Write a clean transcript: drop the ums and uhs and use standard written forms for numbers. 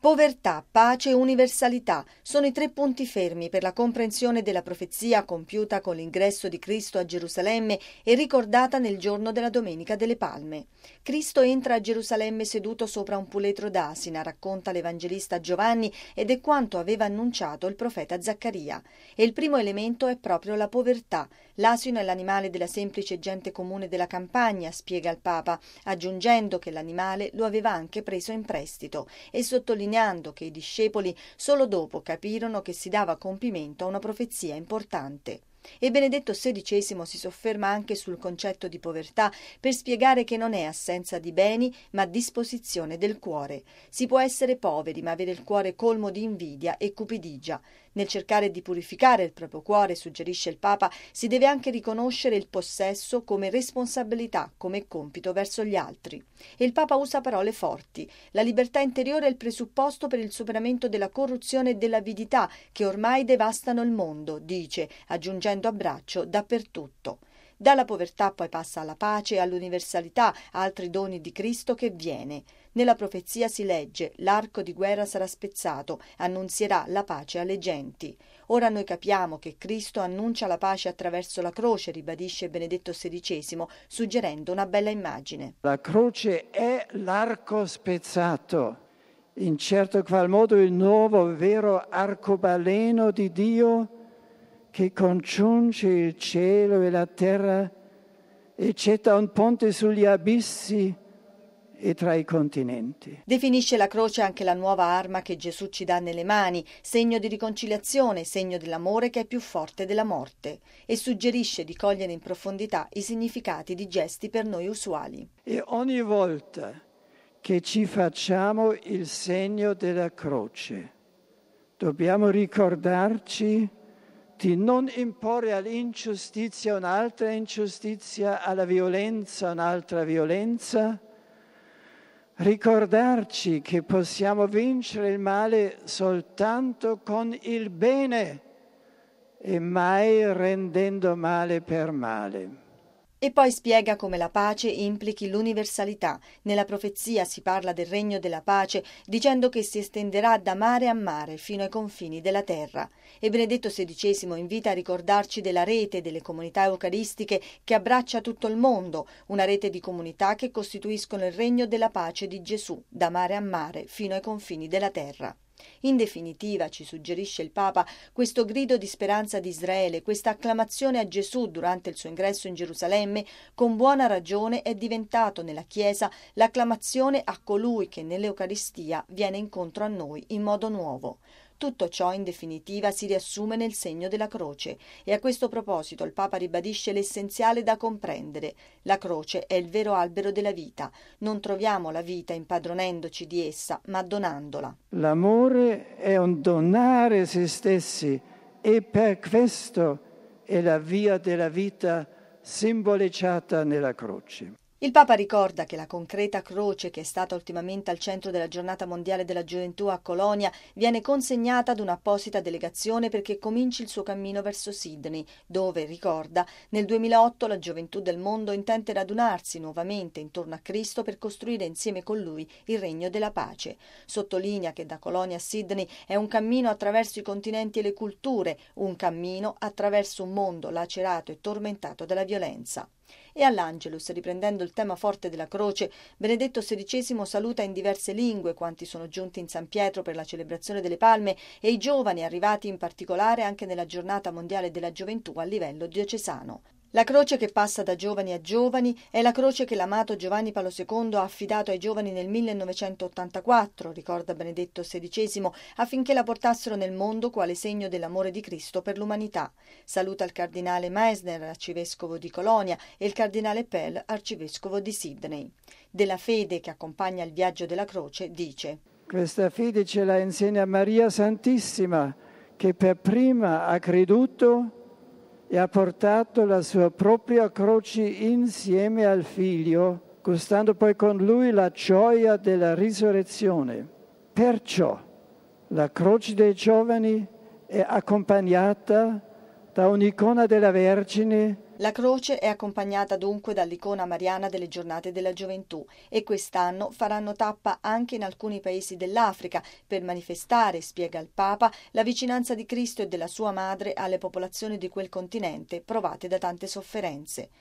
Povertà, pace e universalità sono i 3 punti fermi per la comprensione della profezia compiuta con l'ingresso di Cristo a Gerusalemme e ricordata nel giorno della Domenica delle Palme. Cristo entra a Gerusalemme seduto sopra un puledro d'asina, racconta l'Evangelista Giovanni, ed è quanto aveva annunciato il profeta Zaccaria. E il primo elemento è proprio la povertà. L'asino è l'animale della semplice gente comune della campagna, spiega il Papa, aggiungendo che l'animale lo aveva anche preso in prestito e sottolineando che i discepoli solo dopo capirono che si dava compimento a una profezia importante. E Benedetto XVI si sofferma anche sul concetto di povertà per spiegare che non è assenza di beni ma disposizione del cuore. Si può essere poveri ma avere il cuore colmo di invidia e cupidigia. Nel cercare di purificare il proprio cuore, suggerisce il Papa, si deve anche riconoscere il possesso come responsabilità, come compito verso gli altri. E il Papa usa parole forti. La libertà interiore è il presupposto per il superamento della corruzione e dell'avidità che ormai devastano il mondo, dice, aggiungendo a braccio dappertutto. Dalla povertà poi passa alla pace e all'universalità, altri doni di Cristo che viene. Nella profezia si legge: l'arco di guerra sarà spezzato, annunzierà la pace alle genti. Ora noi capiamo che Cristo annuncia la pace attraverso la croce, ribadisce Benedetto XVI, suggerendo una bella immagine. La croce è l'arco spezzato, in certo qual modo il nuovo vero arcobaleno di Dio che congiunge il cielo e la terra e getta un ponte sugli abissi e tra i continenti. Definisce la croce anche la nuova arma che Gesù ci dà nelle mani, segno di riconciliazione, segno dell'amore che è più forte della morte, e suggerisce di cogliere in profondità i significati di gesti per noi usuali. E ogni volta che ci facciamo il segno della croce, dobbiamo ricordarci di non imporre all'ingiustizia un'altra ingiustizia, alla violenza un'altra violenza, ricordarci che possiamo vincere il male soltanto con il bene e mai rendendo male per male. E poi spiega come la pace implichi l'universalità. Nella profezia si parla del regno della pace, dicendo che si estenderà da mare a mare fino ai confini della terra. E Benedetto XVI invita a ricordarci della rete delle comunità eucaristiche che abbraccia tutto il mondo, una rete di comunità che costituiscono il regno della pace di Gesù, da mare a mare fino ai confini della terra. In definitiva, ci suggerisce il Papa, questo grido di speranza di Israele, questa acclamazione a Gesù durante il suo ingresso in Gerusalemme, con buona ragione è diventato nella Chiesa l'acclamazione a colui che nell'Eucaristia viene incontro a noi in modo nuovo. Tutto ciò, in definitiva, si riassume nel segno della croce e a questo proposito il Papa ribadisce l'essenziale da comprendere. La croce è il vero albero della vita. Non troviamo la vita impadronendoci di essa, ma donandola. L'amore è un donare se stessi e per questo è la via della vita simboleggiata nella croce. Il Papa ricorda che la concreta croce, che è stata ultimamente al centro della Giornata Mondiale della Gioventù a Colonia, viene consegnata ad un'apposita delegazione perché cominci il suo cammino verso Sydney, dove, ricorda, nel 2008 la gioventù del mondo intende radunarsi nuovamente intorno a Cristo per costruire insieme con Lui il regno della pace. Sottolinea che da Colonia a Sydney è un cammino attraverso i continenti e le culture, un cammino attraverso un mondo lacerato e tormentato dalla violenza. E all'Angelus, riprendendo il tema forte della croce, Benedetto XVI saluta in diverse lingue quanti sono giunti in San Pietro per la celebrazione delle Palme e i giovani arrivati in particolare anche nella Giornata Mondiale della Gioventù a livello diocesano. La croce che passa da giovani a giovani è la croce che l'amato Giovanni Paolo II ha affidato ai giovani nel 1984, ricorda Benedetto XVI, affinché la portassero nel mondo quale segno dell'amore di Cristo per l'umanità. Saluta il cardinale Meissner, arcivescovo di Colonia, e il cardinale Pell, arcivescovo di Sydney. Della fede che accompagna il viaggio della croce dice: Questa fede ce la insegna Maria Santissima, che per prima ha creduto e ha portato la sua propria croce insieme al Figlio, gustando poi con lui la gioia della risurrezione. Perciò la croce dei giovani è accompagnata da un'icona della Vergine La croce è accompagnata dunque dall'icona mariana delle giornate della gioventù e quest'anno faranno tappa anche in alcuni paesi dell'Africa per manifestare, spiega il Papa, la vicinanza di Cristo e della sua madre alle popolazioni di quel continente provate da tante sofferenze.